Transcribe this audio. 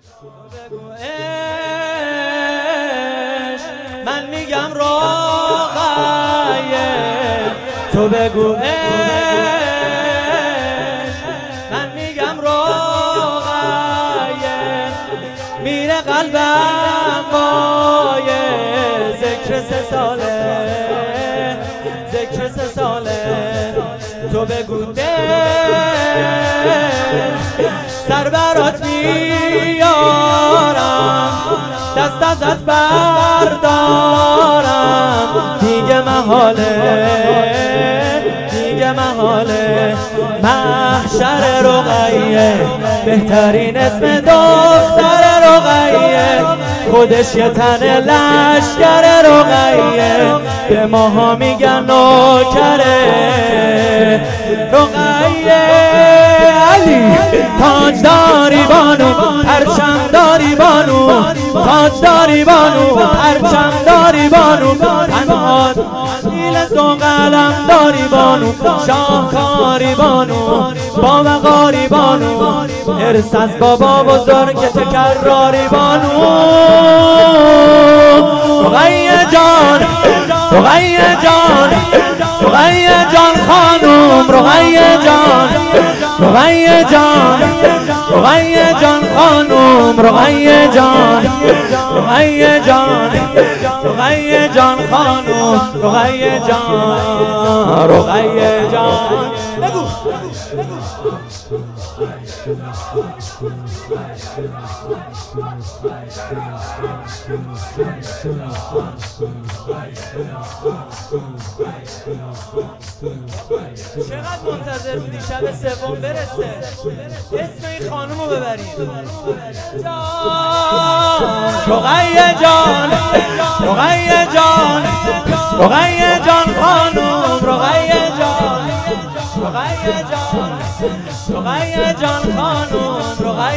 من میگم رقیه، تو بگو من میگم رقیه، میره قلبم مایه، ذکر 3 ساله، ذکر 3 ساله، تو بگو سر برات میارم، دست ازت بردارم، دیگه محاله، دیگه محاله، محشر رقیه، بهترین اسم دختر رقیه، خودش یه تن لشکر رقیه، به ماها میگن نوکره رقیه. علی تاجداری بانو، پرچمداری بانو، تاجداری بانو، پرچمداری بانو، تنها دیل تو قلم داری بانو، شاهکاری بانو، با وقاری بانو، ارث از بابا بزرگ تکراری بانو. رقیه جان، رقیه جان، رقیه جان خانوم، رقیه جان، رقیه جان، رقیه جان خانوم، رقیه جان، رقیه جان، رقیه جان خانوم، رقیه جان، رقیه جان. بگو چقدر منتظر بودی شب 3 برسه اسم این خانومو ببریم؟ رقیه جان، رقیه جان، رقیه جان خانوم، رقیه جان، رقیه جان، رقیه جان خانوم، رقیه